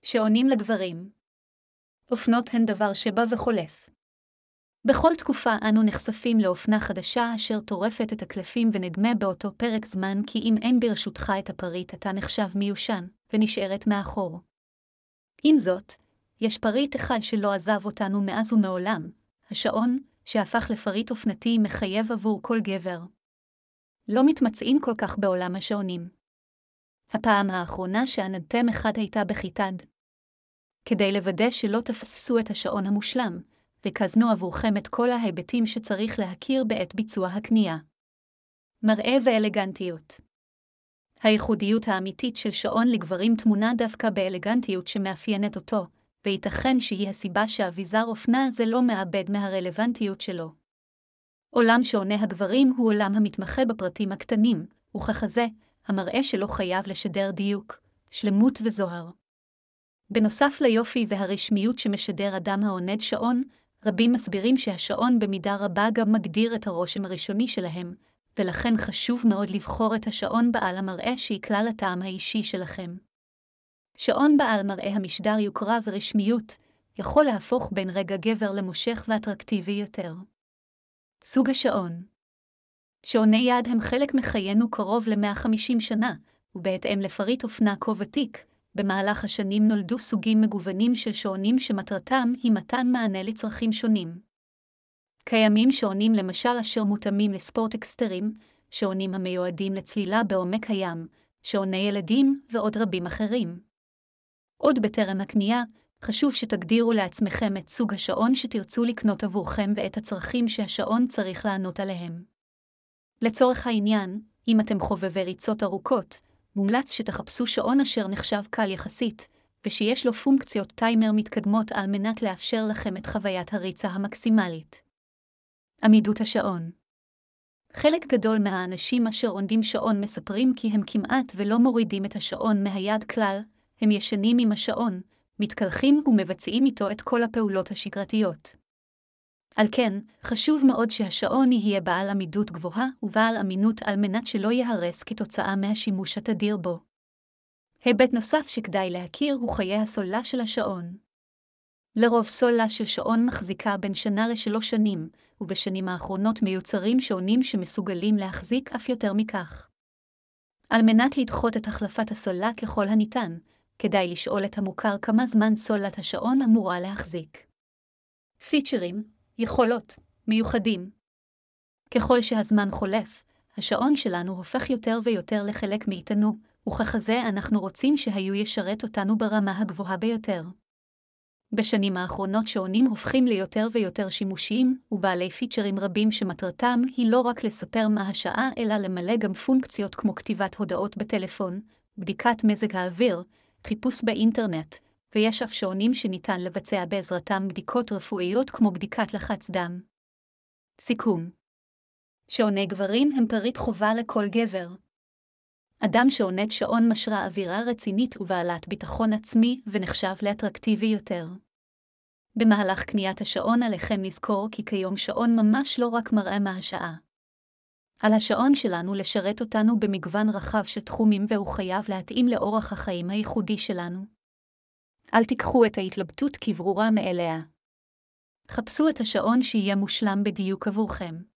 שעונים לגברים. אופנות הן דבר שבא וחולף. בכל תקופה אנו נחשפים לאופנה חדשה אשר טורפת את הקלפים ונדמה באותו פרק זמן כי אם אין ברשותך את הפריט אתה נחשב מיושן ונשארת מאחור. עם זאת, יש פריט אחד שלא עזב אותנו מאז ומעולם, השעון, שהפך לפריט אופנתי מחייב עבור כל גבר. לא מתמצאים כל כך בעולם השעונים. הפעם האחרונה שענדתם אחד הייתה בכיתה ד'. כדי לוודא שלא תפספסו את השעון המושלם, ריכזנו עבורכם את כל ההיבטים שצריך להכיר בעת ביצוע הקנייה. מראה ואלגנטיות. הייחודיות האמיתית של שעון לגברים תמונה דווקא באלגנטיות שמאפיינת אותו, וייתכן שהיא הסיבה שאביזר אופנה זה לא מאבד מהרלוונטיות שלו. עולם שעוני הגברים הוא עולם המתמחה בפרטים הקטנים, וככזה, המראה שלו חייב לשדר דיוק, שלמות וזוהר. בנוסף ליופי והרשמיות שמשדר אדם העונד שעון, רבים מסבירים שהשעון במידה רבה גם מגדיר את הרושם הראשוני שלהם, ולכן חשוב מאוד לבחור את השעון בעל המראה שיקלל הטעם האישי שלכם. שעון בעל מראה המשדר יוקרה ורשמיות, יכול להפוך בין רגע גבר למושך ואטרקטיבי יותר. סוג השעון. שעוני יד הם חלק מחיינו קרוב ל-150 שנה, ובהתאם לפריט אופנה כה ותיק, במהלך השנים נולדו סוגים מגוונים של שעונים שמטרתם היא מתן מענה לצרכים שונים. קיימים שעונים למשל אשר מותאמים לספורט אקסטרים, שעונים המיועדים לצלילה בעומק הים, שעוני ילדים ועוד רבים אחרים. עוד בטרם הקנייה, חשוב שתגדירו לעצמכם את סוג השעון שתרצו לקנות עבורכם ואת הצרכים שהשעון צריך לענות עליהם. לצורך העניין, אם אתם חובבי ריצות ארוכות, מומלץ שתחפשו שעון אשר נחשב קל יחסית, ושיש לו פונקציות טיימר מתקדמות על מנת לאפשר לכם את חוויית הריצה המקסימלית. עמידות השעון. חלק גדול מהאנשים אשר עונדים שעון מספרים כי הם כמעט ולא מורידים את השעון מהיד כלל, הם ישנים עם השעון, מתקלחים ומבצעים איתו את כל הפעולות השגרתיות. על כן, חשוב מאוד שהשעון יהיה בעל עמידות גבוהה ובעל אמינות על מנת שלא יהרס כתוצאה מהשימוש התדיר בו. היבט נוסף שכדאי להכיר הוא חיי הסוללה של השעון. לרוב סוללה של שעון מחזיקה בין 1 ל3 שנים, ובשנים האחרונות מיוצרים שעונים שמסוגלים להחזיק אף יותר מכך. על מנת לדחות את החלפת הסוללה ככל הניתן, כדאי לשאול את המוכר כמה זמן סוללת השעון אמורה להחזיק. פיצ'רים, יכולות, מיוחדים. ככל שהזמן חולף, השעון שלנו הופך יותר ויותר לחלק מאיתנו, וככזה אנחנו רוצים שהיו ישרת אותנו ברמה הגבוהה ביותר. בשנים האחרונות שעונים הופכים ליותר ויותר שימושיים, ובעלי פיצ'רים רבים שמטרתם היא לא רק לספר מה השעה, אלא למלא גם פונקציות כמו כתיבת הודעות בטלפון, בדיקת מזג האוויר, חיפוש באינטרנט, ויש אף שעונים שניתן לבצע בעזרתם בדיקות רפואיות כמו בדיקת לחץ דם. סיכום. שעוני גברים הם פריט חובה לכל גבר. אדם שעונד שעון משרה אווירה רצינית ובעלת ביטחון עצמי ונחשב לאטרקטיבי יותר. במהלך קניית השעון עליכם לזכור כי כיום שעון ממש לא רק מראה מה השעה. על השעון שלנו לשרת אותנו במגוון רחב של תחומים והוא חייב להתאים לאורח החיים הייחודי שלנו. אל תיקחו את ההתלבטות כברורה מאליה. חפשו את השעון שיהיה מושלם בדיוק עבורכם.